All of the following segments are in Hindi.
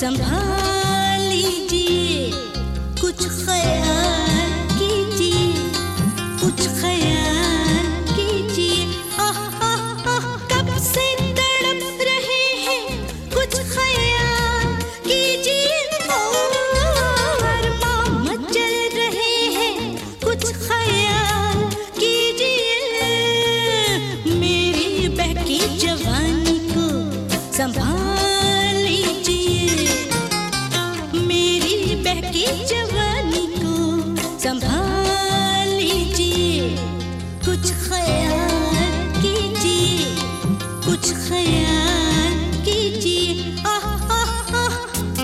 संभाल लीजिए, कुछ ख्याल कीजिए, कुछ ख्याल कीजिए। आह आह आह कब से तड़प रहे हैं, कुछ ख्याल कीजिए। अरमां मचल रहे हैं, कुछ ख्याल कीजिए। मेरी बहकी जवानी को संभाल लीजिए, मेरी बहकी जवानी को संभाल लीजिए। कुछ ख्याल कीजिए, कुछ ख्याल कीजिए। आह आह आह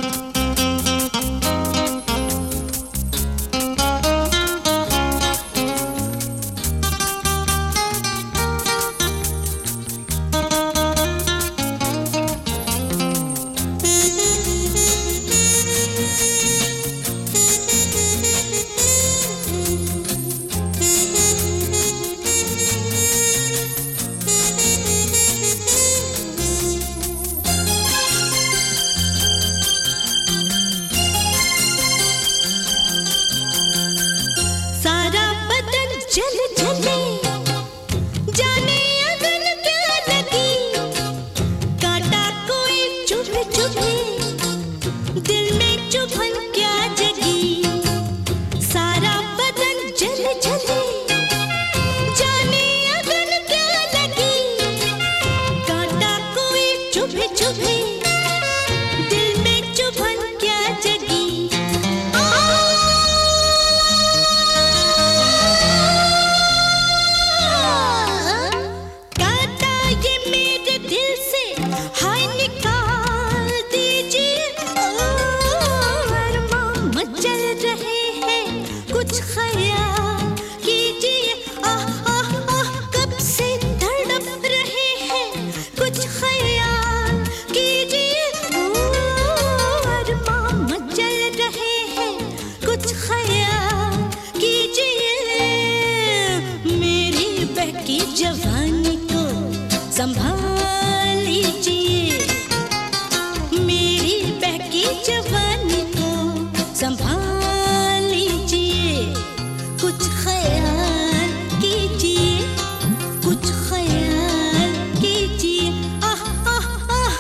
जल जले जाने अगन क्या लगी, कांटा कोई चुभे चुभे दिल में चुभन क्या जगी। सारा बदन जल जले जाने अगन क्या लगी, कांटा कोई चुभे चुभे दिल में चुभन क्या जगी। कुछ ख्याल कीजिए। आह आह आह कब से तड़प रहे हैं, कुछ ख्याल कीजिए। अरमां मचल रहे हैं, कुछ ख्याल कीजिए। मेरी बहकी जवानी को संभाल लीजिए, मेरी बहकी जवानी को संभाल लीजिए। कुछ ख्याल कीजिए, कुछ ख्याल कीजिए। आह आह आह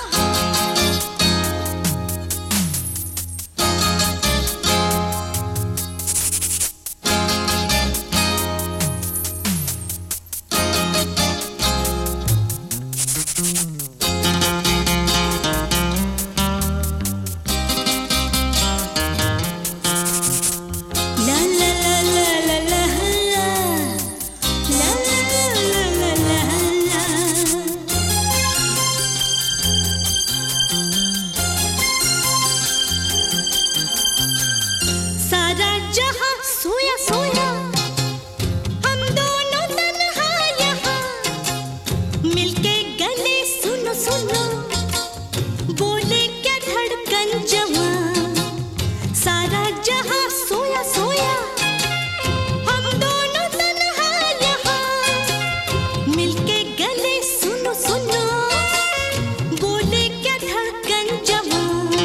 जहाँ सोया सोया हम दोनों तन्हा यहाँ, मिलके गले सुनो सुनो बोले क्या धड़कन जवां। सारा जहाँ सोया सोया हम दोनों तन्हा यहाँ, मिलके गले सुनो सुनो बोले क्या धड़कन जवां।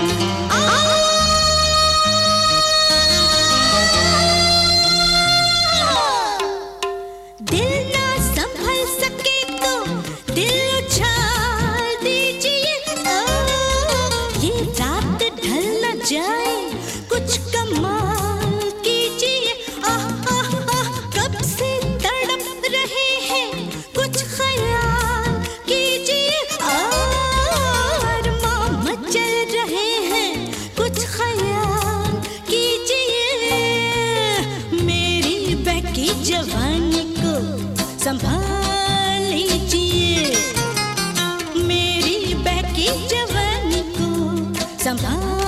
दिल ना संभल सके तो दिल उछाल दीजिए। ये रात ढल न जाए, कुछ कमाल कीजिए। आह आह आह कब से तड़प रहे हैं, कुछ ख्याल कीजिए। अरमां मचल रहे हैं, कुछ ख्याल कीजिए। मेरी बहकी जवानी को संभाल लीजिए, मेरी बहकी जवानी को संभाल